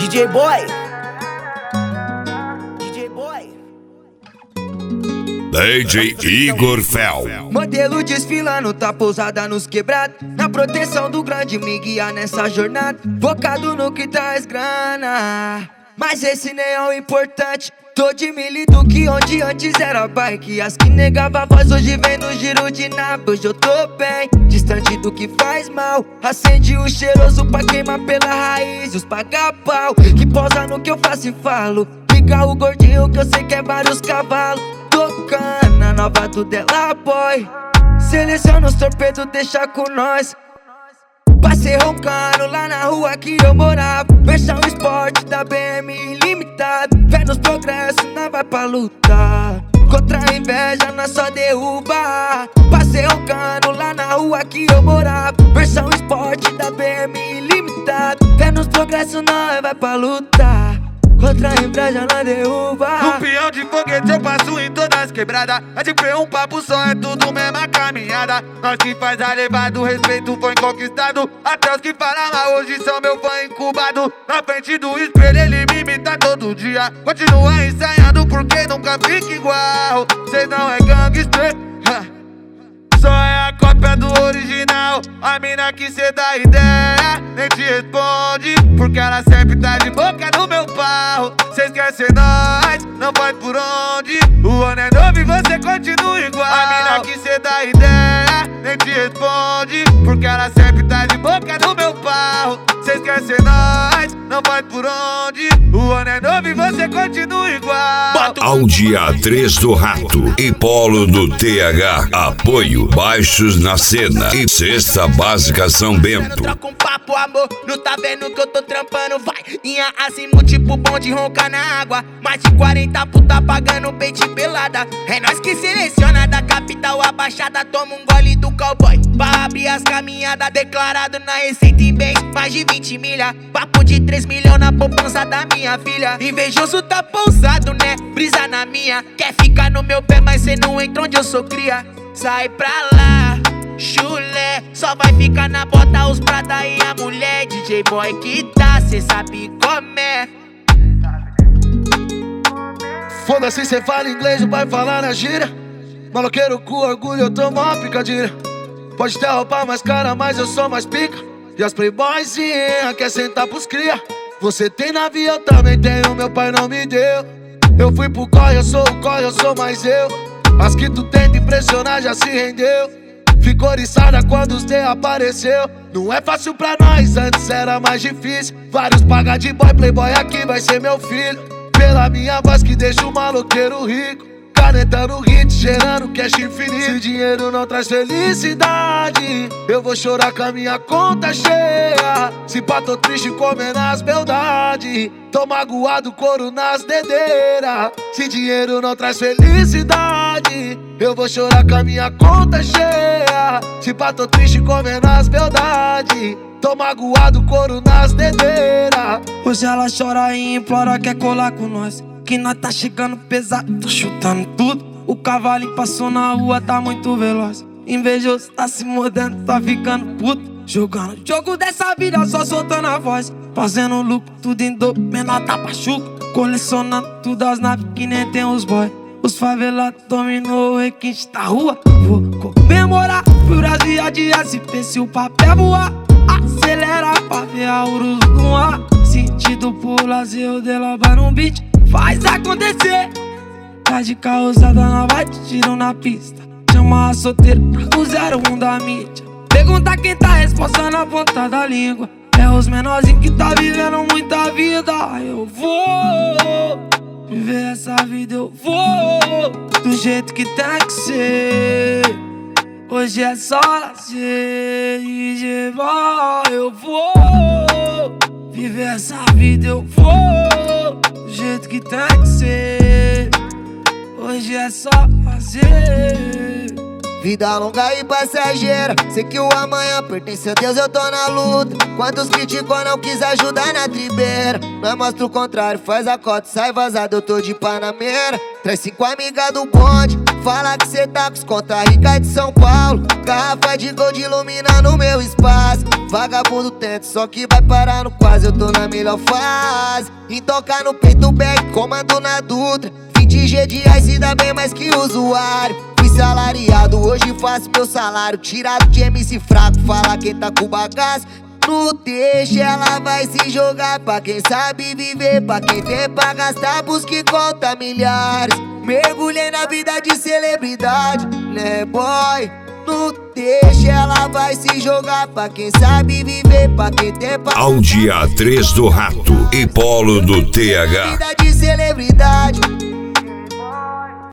DJ Boy. DJ Boy. DJ Igor Fel. Modelo desfilando, tá pousada nos quebrados. Na proteção do grande me guiar nessa jornada. Focado no que traz grana, mas esse nem é o importante. Tô de milho do que onde antes era bike. As que negava voz hoje vem no giro de nabo. Hoje eu tô bem, distante do que faz mal. Acende o cheiroso pra queimar pela raiz. Os paga-pau que posa no que eu faço e falo. Liga o gordinho que eu sei que é vários cavalos. Tocando na nova do Della Boy. Seleciona os torpedos, deixa com nós. Passei roncando lá na rua que eu morava. Versão esporte da BM ilimitado. Fé nos progressos, nós vai pra lutar. Contra a inveja, nós só derruba. Passei roncando lá na rua que eu morava. Versão esporte da BM ilimitado. Fé nos progressos, nós vai pra lutar. Contra a inveja nós derruba. No peão de foguete eu passo em todas as quebradas. A gente foi um papo só, é tudo mesma caminhada. Nós que faz a levada, o respeito foi conquistado. Até os que falam mal hoje são meu fã incubado. Na frente do espelho ele me imita todo dia. Continua ensaiando porque nunca fica igual. Cê não é gangster, só é a cópia do original. A mina que cê dá ideia nem te responde, porque ela sempre tá de boca no meu pau. Cê esquece nós, não faz por onde. O ano é novo e você continua igual. A mina que cê dá ideia nem te responde, porque ela sempre tá de boca no meu pau. Cê esquece nós, não faz por onde. O ano é novo e você continua igual. Ao dia 3 do Rato e Polo do TH. Apoio Baixos na Cena e Cesta Básica São Bento. Troca um papo, amor, não tá vendo que eu tô trampando, vai. Inha acima, tipo bom de roncar na água. Mais de 40 puta pagando peito pelada. É nós que seleciona da capital a baixada. Toma um gole do cowboy pra abrir as caminhadas. Declarado na receita em bens, mais de 20 milha. Papo de 3 milhões na poupança da minha filha. Invejoso tá pousado, né? Brisa na minha. Quer ficar no meu pé, mas cê não entra onde eu sou cria. Sai pra lá, chulé. Só vai ficar na bota os prata e a mulher. DJ Boy que tá, cê sabe como é. Foda-se, cê fala inglês, vai falar na gíria. Maloqueiro com orgulho, eu tô mó picadilha. Pode ter roupa mais cara, mas eu sou mais pica. E as playboyzinha quer sentar pros cria. Você tem navio, eu também tenho, meu pai não me deu. Eu fui pro corre, eu sou o corre, eu sou mais eu. As que tu tenta impressionar já se rendeu. Ficou oriçada quando os D apareceu. Não é fácil pra nós, antes era mais difícil. Vários paga de boy, playboy aqui vai ser meu filho. Pela minha voz que deixa o maloqueiro rico. Caneta no hit, gerando cash infinito. Se dinheiro não traz felicidade, eu vou chorar com a minha conta cheia. Se pá, tô triste comendo as beldades. Tô magoado, couro nas dedeiras. Se dinheiro não traz felicidade, eu vou chorar com a minha conta cheia. Se pá, tô triste comendo as beldades. Tô magoado, couro nas dedeiras. Hoje ela chora e implora, quer colar com nós. Que nós tá chegando pesado, tô chutando tudo. O cavalinho passou na rua, tá muito veloz. Invejoso, tá se mordendo, tá ficando puto. Jogando jogo dessa vida, só soltando a voz. Fazendo lucro, tudo em dobro, menor tá pachuco. Colecionando tudo as naves que nem tem os boy. Os favelados dominou o requinte da rua. Vou comemorar pro Brasil de SP. Se o papel voar, acelera pra ver a Urus no ar. Sentido por lazer, o dela vai no beat. Faz acontecer. Tá de carrozada, não vai te tirar na pista. Chama a solteira, o 01 da mídia. Pergunta quem tá responsável na ponta da língua. É os menorzinhos que tá vivendo muita vida. Eu vou viver essa vida, eu vou do jeito que tem que ser. Hoje é só lazer e gevar. Eu vou viver essa vida, eu vou do jeito que tem que ser. Hoje é só fazer. Vida longa e passageira, sei que o amanhã pertence a Deus, eu tô na luta. Quantos criticam, não quis ajudar na tribeira. Nós mostra o contrário, faz a cota, sai vazado, eu tô de Panameira. Traz 5 amigas do bonde, Fala que cê tá com os conta rica de São Paulo. Garrafa de gold ilumina no meu espaço. Vagabundo tenta, só que vai parar no quase. Eu tô na melhor fase. Em tocar no peito back, comando na Dutra. 20G de reais e dá bem mais que usuário. Fui salariado, hoje faço meu salário. Tirado de MC fraco, fala quem tá com bagaço. No deixa ela vai se jogar pra quem sabe viver, pra quem tem pra gastar, busca e conta milhares. Mergulhei na vida de celebridade, né boy? No deixa ela vai se jogar pra quem sabe viver, pra quem tem pra Ao dia 3 do Rato e Polo do TH. vida de celebridade.